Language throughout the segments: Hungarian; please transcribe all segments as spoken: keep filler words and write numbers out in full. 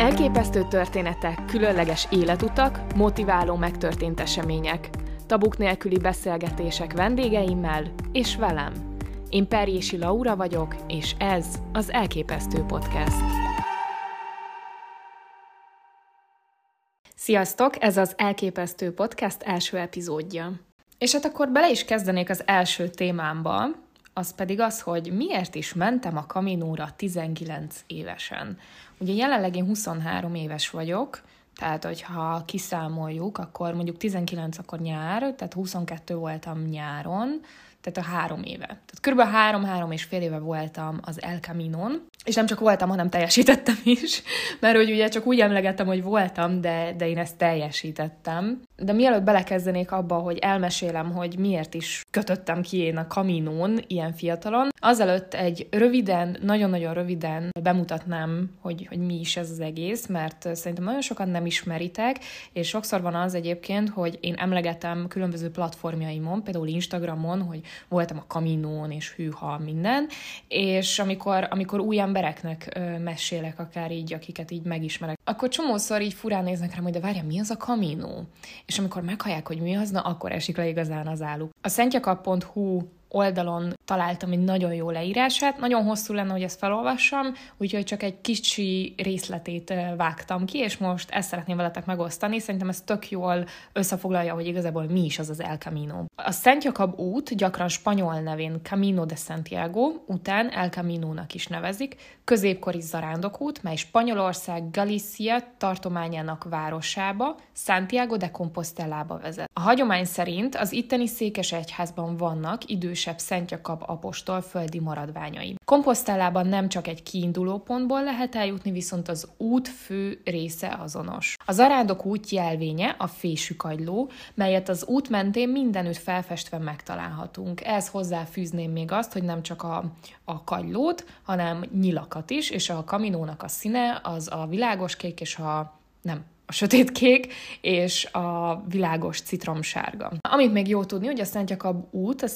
Elképesztő történetek, különleges életutak, motiváló megtörtént események, tabuk nélküli beszélgetések vendégeimmel és velem. Én Perjési Laura vagyok, és ez az Elképesztő Podcast. Sziasztok, ez az Elképesztő Podcast első epizódja. És hát akkor bele is kezdenék az első témámba, az pedig az, hogy miért is mentem a Caminóra tizenkilenc évesen. Ugye jelenleg én huszonhárom éves vagyok, tehát hogyha kiszámoljuk, akkor mondjuk tizenkilenc akkor nyár, tehát huszonkettő voltam nyáron, tehát a három éve. Tehát körülbelül három-három és fél éve voltam az El Caminón, és nem csak voltam, hanem teljesítettem is, mert hogy ugye csak úgy emlegettem, hogy voltam, de, de én ezt teljesítettem. De mielőtt belekezdenék abba, hogy elmesélem, hogy miért is kötöttem ki én a Caminón ilyen fiatalon, azelőtt egy röviden, nagyon-nagyon röviden bemutatnám, hogy, hogy mi is ez az egész, mert szerintem nagyon sokan nem ismeritek, és sokszor van az egyébként, hogy én emlegetem különböző platformjaimon, például Instagramon, hogy voltam a Caminón, és hűha minden, és amikor, amikor új embereknek ö, mesélek, akár így, akiket így megismerek, akkor csomószor így furán néznek rám, hogy de várja, mi az a Camino? És amikor meghallják, hogy mi az, na akkor esik le igazán az álluk. A szentjakab pont hu oldalon találtam egy nagyon jó leírását, nagyon hosszú lenne, hogy ezt felolvassam, úgyhogy csak egy kicsi részletét vágtam ki, és most ezt szeretném veletek megosztani. Szerintem ez tök jól összefoglalja, hogy igazából mi is az az El Camino. A Szentjakab út, gyakran spanyol nevén Camino de Santiago, után El Caminónak is nevezik, középkori zarándokút, mely Spanyolország Galícia tartományának városába, Santiago de Compostelába vezet. A hagyomány szerint az itteni székesegyházban vannak idősebb Szentjakab apostol földi maradványai. Compostelában nem csak egy kiindulópontból lehet eljutni, viszont az út fő része azonos. A zarándok út jelvénye a fésűkagyló, melyet az út mentén mindenütt felfestve megtalálhatunk. Ehhez hozzáfűzném még azt, hogy nem csak a, a kagylót, hanem nyilakat is, és a Caminónak a színe az a világos kék és a nem, a sötétkék és a világos citromsárga. Amit még jó tudni, hogy a Szentjakab út az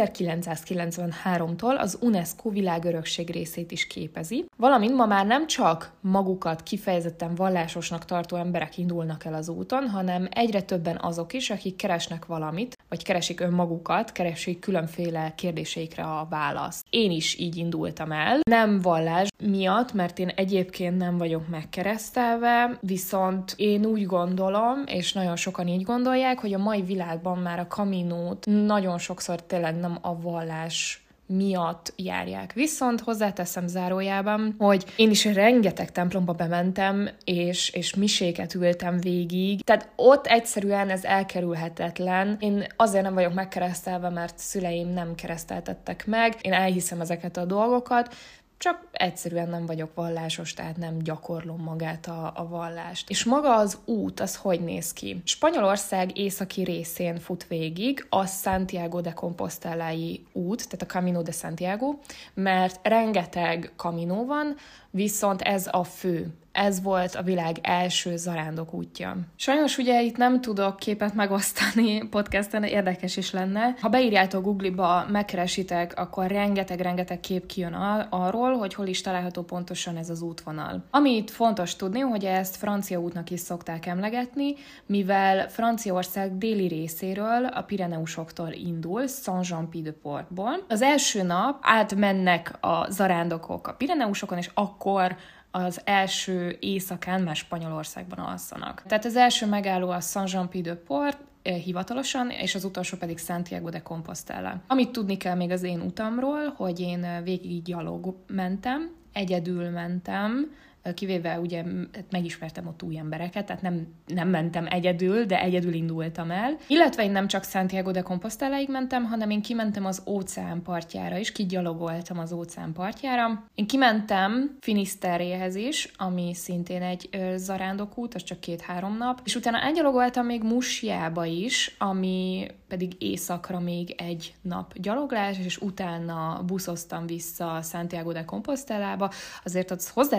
ezerkilencszázkilencvenháromtól az UNESCO világörökség részét is képezi, valamint ma már nem csak magukat kifejezetten vallásosnak tartó emberek indulnak el az úton, hanem egyre többen azok is, akik keresnek valamit, vagy keresik önmagukat, keresik különféle kérdéseikre a választ. Én is így indultam el, nem vallás miatt, mert én egyébként nem vagyok megkeresztelve, viszont én úgy gondolom, és nagyon sokan így gondolják, hogy a mai világban már a Caminót nagyon sokszor tényleg nem a vallás miatt járják. Viszont hozzáteszem zárójában, hogy én is rengeteg templomba bementem, és, és miséket ültem végig. Tehát ott egyszerűen ez elkerülhetetlen. Én azért nem vagyok megkeresztelve, mert szüleim nem kereszteltettek meg. Én elhiszem ezeket a dolgokat, csak egyszerűen nem vagyok vallásos, tehát nem gyakorlom magát a, a vallást. És maga az út, az hogy néz ki? Spanyolország északi részén fut végig a Santiago de Compostelai út, tehát a Camino de Santiago, mert rengeteg Camino van, viszont ez a fő. Ez volt a világ első zarándok útja. Sajnos ugye itt nem tudok képet megosztani podcasten, érdekes is lenne. Ha beírjátok Google-ba, megkeresitek, akkor rengeteg-rengeteg kép kijön arról, hogy hol is található pontosan ez az útvonal. Amit fontos tudni, hogy ezt francia útnak is szokták emlegetni, mivel Franciaország déli részéről, a Pireneusoktól indul, Saint-Jean-Pied-de-Portból. Az első nap átmennek a zarándokok a Pireneusokon, és akkor az első éjszakán már Spanyolországban alszanak. Tehát az első megálló a Saint-Jean-Pied-de-Port, hivatalosan, és az utolsó pedig Santiago de Compostela. Amit tudni kell még az én utamról, hogy én végig gyalog mentem, egyedül mentem, kivéve ugye megismertem ott új embereket, tehát nem, nem mentem egyedül, de egyedül indultam el. Illetve én nem csak Santiago de Composteláig mentem, hanem én kimentem az óceán partjára is, kigyalogoltam az óceán partjára. Én kimentem Finisterréhez is, ami szintén egy ö, zarándokút, az csak két-három nap, és utána elgyalogoltam még Musiába is, ami pedig északra még egy nap gyaloglás, és utána buszoztam vissza Santiago de Compostelába. Azért azt hozzáteszem,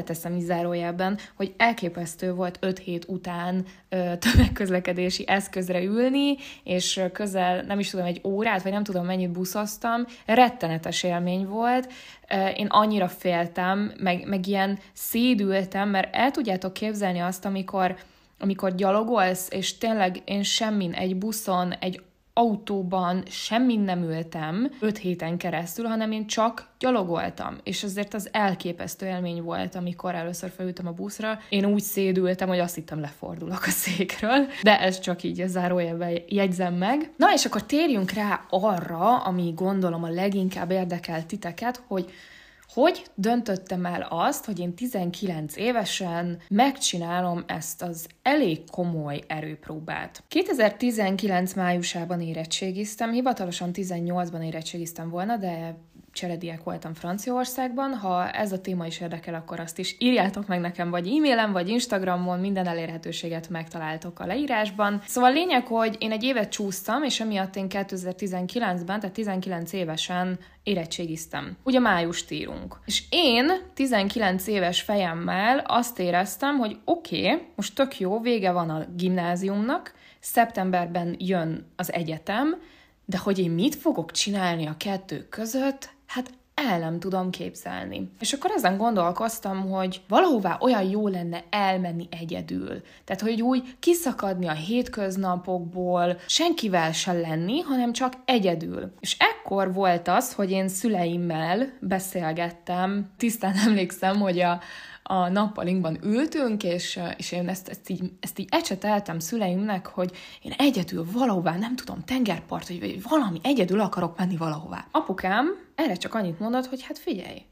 zárójelben, hogy elképesztő volt öt hét után ö, tömegközlekedési eszközre ülni, és közel, nem is tudom, egy órát, vagy nem tudom mennyit buszoztam, rettenetes élmény volt. Én annyira féltem, meg, meg ilyen szédültem, mert el tudjátok képzelni azt, amikor, amikor gyalogolsz, és tényleg én semmin, egy buszon, egy autóban semmin nem ültem öt héten keresztül, hanem én csak gyalogoltam. És azért az elképesztő élmény volt, amikor először felültem a buszra. Én úgy szédültem, hogy azt hittem lefordulok a székről, de ez csak így a zárójelben jegyzem meg. Na és akkor térjünk rá arra, ami gondolom a leginkább érdekel titeket, hogy hogy döntöttem el azt, hogy én tizenkilenc évesen megcsinálom ezt az elég komoly erőpróbát. kétezer-tizenkilenc májusában érettségiztem, hivatalosan tizennyolcban érettségiztem volna, de cserediák voltam Franciaországban. Ha ez a téma is érdekel, akkor azt is írjátok meg nekem, vagy e-mailen, vagy Instagramon, minden elérhetőséget megtaláltok a leírásban. Szóval lényeg, hogy én egy évet csúsztam, és emiatt én kétezer-tizenkilencben, tehát tizenkilenc évesen érettségiztem. Ugye májust írunk. És én tizenkilenc éves fejemmel azt éreztem, hogy oké, okay, most tök jó, vége van a gimnáziumnak, szeptemberben jön az egyetem, de hogy én mit fogok csinálni a kettő között, hát el nem tudom képzelni. És akkor ezen gondolkoztam, hogy valahová olyan jó lenne elmenni egyedül. Tehát, hogy úgy kiszakadni a hétköznapokból, senkivel se lenni, hanem csak egyedül. És ekkor volt az, hogy én szüleimmel beszélgettem, tisztán emlékszem, hogy a a nappalinkban ültünk, és, és én ezt, ezt, így, ezt így ecseteltem szüleimnek, hogy én egyedül valahová, nem tudom, tengerpart, vagy, vagy valami, egyedül akarok menni valahová. Apukám erre csak annyit mondott, hogy hát figyelj,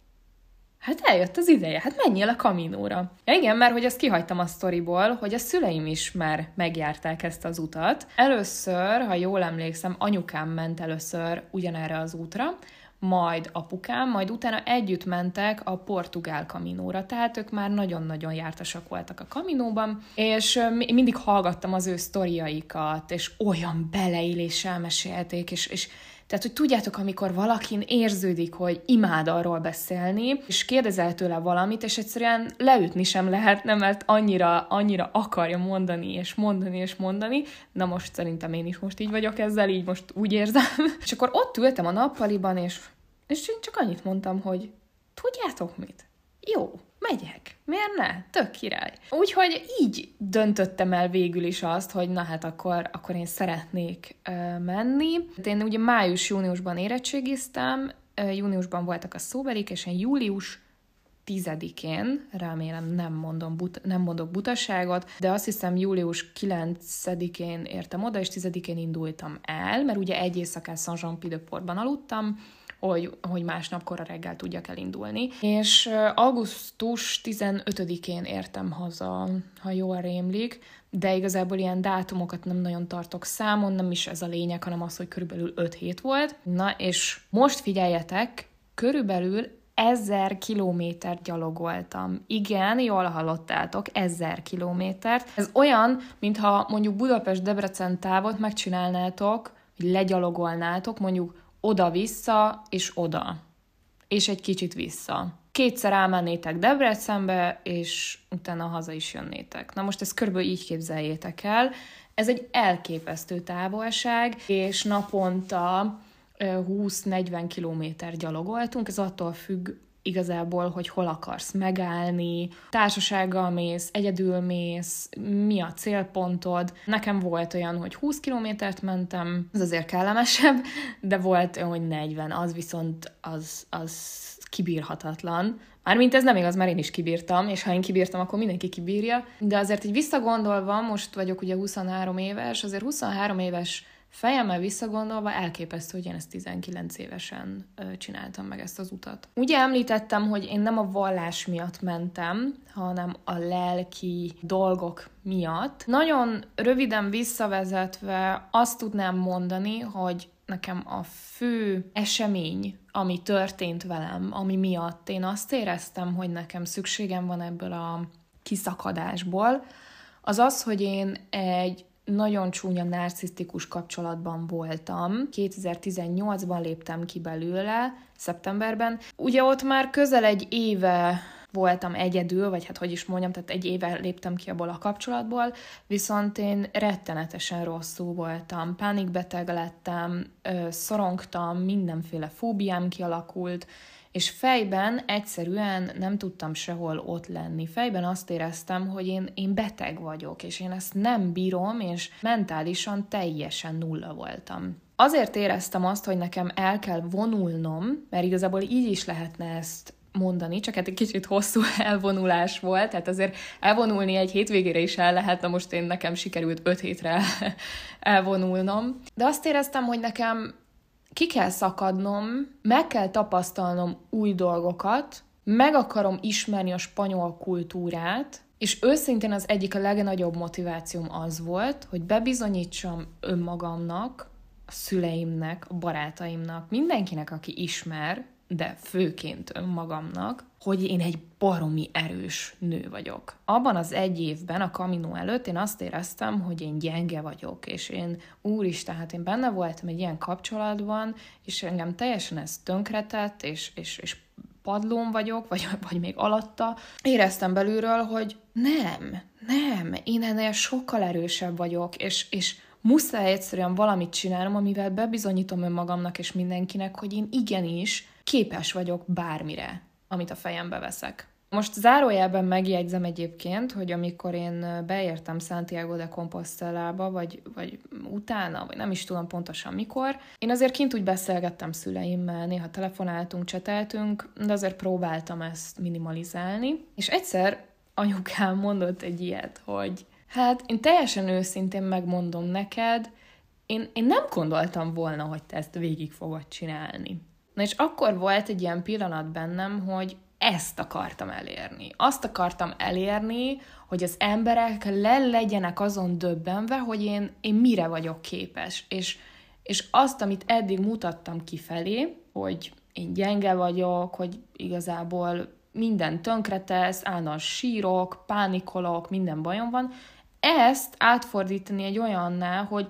hát eljött az ideje, hát menjél a Caminóra. Ja igen, mert hogy ezt kihagytam a sztoriból, hogy a szüleim is már megjárták ezt az utat. Először, ha jól emlékszem, anyukám ment először ugyanerre az útra, majd apukám, majd utána együtt mentek a portugál Caminóra, tehát ők már nagyon-nagyon jártasak voltak a Caminóban, és mindig hallgattam az ő sztoriaikat, és olyan beleéléssel mesélték, és, és tehát, hogy tudjátok, amikor valakin érződik, hogy imád arról beszélni, és kérdezel tőle valamit, és egyszerűen leütni sem lehetne, mert annyira, annyira akarja mondani, és mondani, és mondani. Na most szerintem én is most így vagyok ezzel, így most úgy érzem. És akkor ott ültem a nappaliban, és, és én csak annyit mondtam, hogy tudjátok mit? Jó, megyek. Miért ne? Tök király. Úgyhogy így döntöttem el végül is azt, hogy na hát akkor, akkor én szeretnék uh, menni. Én ugye május-júniusban érettségiztem, uh, júniusban voltak a szóbelik, és én július tizedikén, remélem nem, mondom buta, nem mondok butaságot, de azt hiszem július kilencedikén értem oda, és tizedikén indultam el, mert ugye egy éjszakát Saint-Jean-Pied-de-Portban aludtam, hogy, hogy másnap korra reggel tudjak elindulni. És uh, augusztus tizenötödikén értem haza, ha jól rémlik, de igazából ilyen dátumokat nem nagyon tartok számon, nem is ez a lényeg, hanem az, hogy körülbelül öt hét volt. Na, és most figyeljetek, körülbelül ezer kilométert gyalogoltam. Igen, jól hallottátok, ezer kilométert. Ez olyan, mintha mondjuk Budapest-Debrecen távot megcsinálnátok, hogy legyalogolnátok, mondjuk oda-vissza, és oda. És egy kicsit vissza. Kétszer elmennétek Debrecenbe, és utána haza is jönnétek. Na most ezt körülbelül így képzeljétek el. Ez egy elképesztő távolság, és naponta húsz-negyven kilométer gyalogoltunk. Ez attól függ igazából, hogy hol akarsz megállni, társasággal mész, egyedül mész, mi a célpontod. Nekem volt olyan, hogy húsz kilométert mentem, ez azért kellemesebb, de volt olyan, hogy negyven, az viszont az, az kibírhatatlan. Mármint ez nem igaz, mert én is kibírtam, és ha én kibírtam, akkor mindenki kibírja. De azért így visszagondolva, most vagyok ugye huszonhárom éves, azért huszonhárom éves fejemmel visszagondolva elképesztő, hogy én ezt tizenkilenc évesen ö, csináltam meg ezt az utat. Ugye említettem, hogy én nem a vallás miatt mentem, hanem a lelki dolgok miatt. Nagyon röviden visszavezetve azt tudnám mondani, hogy nekem a fő esemény, ami történt velem, ami miatt én azt éreztem, hogy nekem szükségem van ebből a kiszakadásból, az az, hogy én egy nagyon csúnya narcisztikus kapcsolatban voltam. kétezer-tizennyolcban léptem ki belőle, szeptemberben. Ugye ott már közel egy éve voltam egyedül, vagy hát hogy is mondjam, tehát egy éve léptem ki abból a kapcsolatból, viszont én rettenetesen rosszul voltam, pánikbeteg lettem, szorongtam, mindenféle fóbiám kialakult, és fejben egyszerűen nem tudtam sehol ott lenni. Fejben azt éreztem, hogy én, én beteg vagyok, és én ezt nem bírom, és mentálisan teljesen nulla voltam. Azért éreztem azt, hogy nekem el kell vonulnom, mert igazából így is lehetne ezt mondani, csak hát egy kicsit hosszú elvonulás volt, tehát azért elvonulni egy hétvégére is el lehet, na most én nekem sikerült öt hétre elvonulnom. De azt éreztem, hogy nekem ki kell szakadnom, meg kell tapasztalnom új dolgokat, meg akarom ismerni a spanyol kultúrát, és őszintén az egyik a legnagyobb motivációm az volt, hogy bebizonyítsam önmagamnak, a szüleimnek, a barátaimnak, mindenkinek, aki ismer, de főként önmagamnak, hogy én egy baromi erős nő vagyok. Abban az egy évben, a Camino előtt én azt éreztem, hogy én gyenge vagyok, és én úristen, hát én benne voltam egy ilyen kapcsolatban, és engem teljesen ez tönkretett, és, és, és padlón vagyok, vagy, vagy még alatta. Éreztem belülről, hogy nem, nem, én ennél sokkal erősebb vagyok, és, és muszáj egyszerűen valamit csinálnom, amivel bebizonyítom önmagamnak és mindenkinek, hogy én igenis képes vagyok bármire, amit a fejembe veszek. Most zárójelben megjegyzem egyébként, hogy amikor én beértem Santiago de Compostelába, vagy, vagy utána, vagy nem is tudom pontosan mikor, én azért kint úgy beszélgettem szüleimmel, néha telefonáltunk, cseteltünk, de azért próbáltam ezt minimalizálni. És egyszer anyukám mondott egy ilyet, hogy hát én teljesen őszintén megmondom neked, én, én nem gondoltam volna, hogy te ezt végig fogod csinálni. Na és akkor volt egy ilyen pillanat bennem, hogy ezt akartam elérni. Azt akartam elérni, hogy az emberek le legyenek azon döbbenve, hogy én, én mire vagyok képes. És, és azt, amit eddig mutattam kifelé, hogy én gyenge vagyok, hogy igazából minden tönkretesz, állandóan sírok, pánikolok, minden bajom van, ezt átfordítani egy olyanná, hogy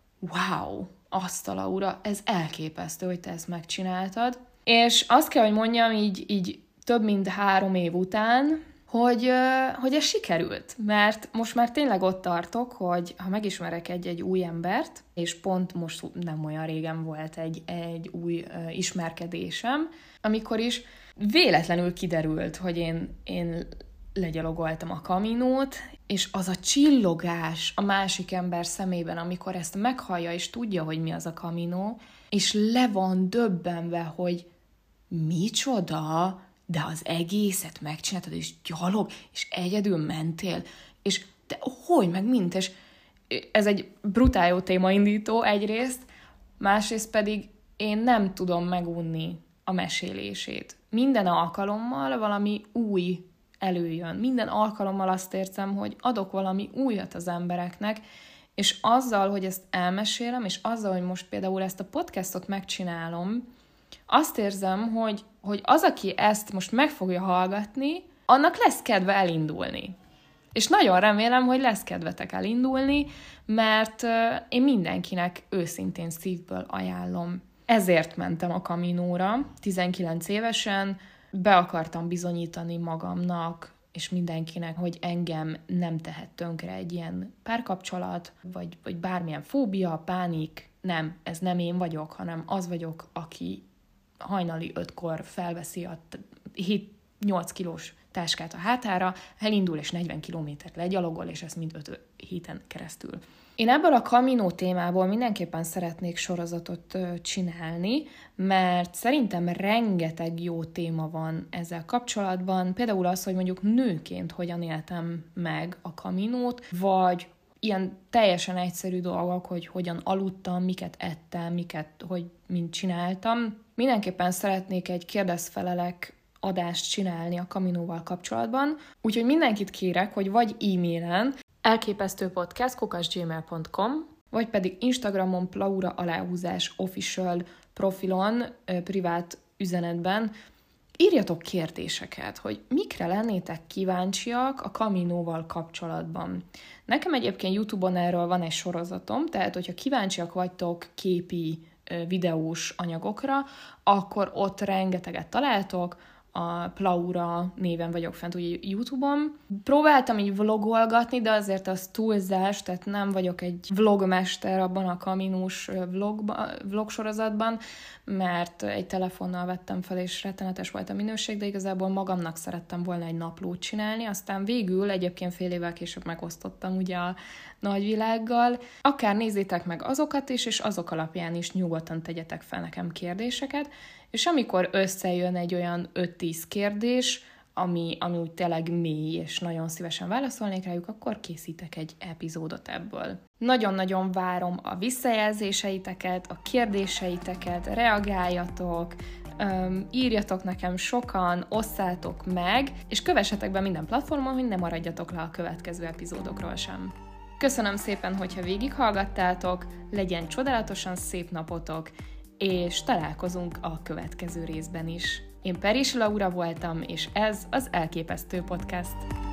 wow, azt a Laura, ez elképesztő, hogy te ezt megcsináltad. És azt kell, hogy mondjam, így, így több mint három év után, hogy, hogy ez sikerült. Mert most már tényleg ott tartok, hogy ha megismerek egy-egy új embert, és pont most nem olyan régen volt egy, egy új ismerkedésem, amikor is véletlenül kiderült, hogy én, én legyalogoltam a Caminót, és az a csillogás a másik ember szemében, amikor ezt meghallja, és tudja, hogy mi az a Camino, és le van döbbenve, hogy micsoda, de az egészet megcsináltad, és gyalog, és egyedül mentél, és de hogy, meg mint, és ez egy brutál jó témaindító egyrészt, másrészt pedig én nem tudom megunni a mesélését. Minden alkalommal valami új előjön. Minden alkalommal azt érzem, hogy adok valami újat az embereknek, és azzal, hogy ezt elmesélem, és azzal, hogy most például ezt a podcastot megcsinálom, azt érzem, hogy, hogy az, aki ezt most meg fogja hallgatni, annak lesz kedve elindulni. És nagyon remélem, hogy lesz kedvetek elindulni, mert én mindenkinek őszintén szívből ajánlom. Ezért mentem a Caminóra, tizenkilenc évesen, be akartam bizonyítani magamnak, és mindenkinek, hogy engem nem tehet tönkre egy ilyen párkapcsolat, vagy, vagy bármilyen fóbia, pánik. Nem, ez nem én vagyok, hanem az vagyok, aki hajnali ötkor felveszi a hét-nyolc kilós táskát a hátára, elindul és negyven kilométert legyalogol, és ezt mind öt héten keresztül. Én ebből a Camino témából mindenképpen szeretnék sorozatot csinálni, mert szerintem rengeteg jó téma van ezzel kapcsolatban. Például az, hogy mondjuk nőként hogyan éltem meg a Caminót, vagy ilyen teljesen egyszerű dolgok, hogy hogyan aludtam, miket ettem, miket, hogy mint csináltam. Mindenképpen szeretnék egy kérdezfelelek adást csinálni a Caminóval kapcsolatban, úgyhogy mindenkit kérek, hogy vagy e-mailen elképesztőpodcast kukac gmail pont com, vagy pedig Instagramon Plaura aláhúzás official profilon, privát üzenetben írjatok kérdéseket, hogy mikre lennétek kíváncsiak a Caminóval kapcsolatban. Nekem egyébként YouTube-on erről van egy sorozatom, tehát hogyha kíváncsiak vagytok képi, videós anyagokra, akkor ott rengeteget találtok, a Plaura néven vagyok fent úgy YouTube-on. Próbáltam így vlogolgatni, de azért az túlzás, tehát nem vagyok egy vlogmester abban a kaminus vlogba, vlog sorozatban, mert egy telefonnal vettem fel, és rettenetes volt a minőség, de igazából magamnak szerettem volna egy naplót csinálni, aztán végül egyébként fél évvel később megosztottam ugye a nagyvilággal. Akár nézzétek meg azokat is, és azok alapján is nyugodtan tegyetek fel nekem kérdéseket, és amikor összejön egy olyan öt-tíz kérdés, ami, ami úgy tényleg mély, és nagyon szívesen válaszolnék rájuk, akkor készítek egy epizódot ebből. Nagyon-nagyon várom a visszajelzéseiteket, a kérdéseiteket, reagáljatok, Um, írjatok nekem sokan, osszátok meg, és kövessetek be minden platformon, hogy ne maradjatok le a következő epizódokról sem. Köszönöm szépen, hogyha végighallgattátok, legyen csodálatosan szép napotok, és találkozunk a következő részben is. Én Peris Laura voltam, és ez az Elképesztő Podcast.